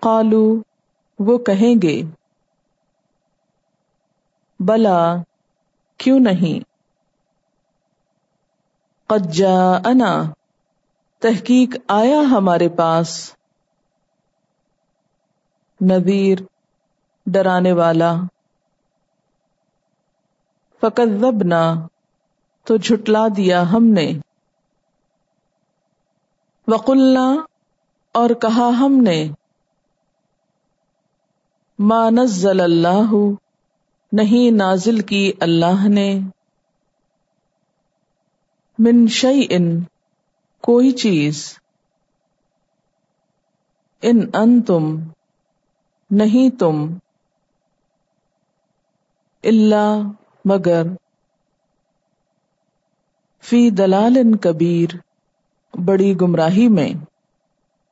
قالوا وہ کہیں گے بلا کیوں نہیں قد جاءنا تحقیق آیا ہمارے پاس نذیر ڈرانے والا فکذبنا تو جھٹلا دیا ہم نے وقلنا اور کہا ہم نے ما نزل اللہ نہیں نازل کی اللہ نے من شیء کوئی چیز ان انتم نہیں تم الا مگر فی دلال کبیر بڑی گمراہی میں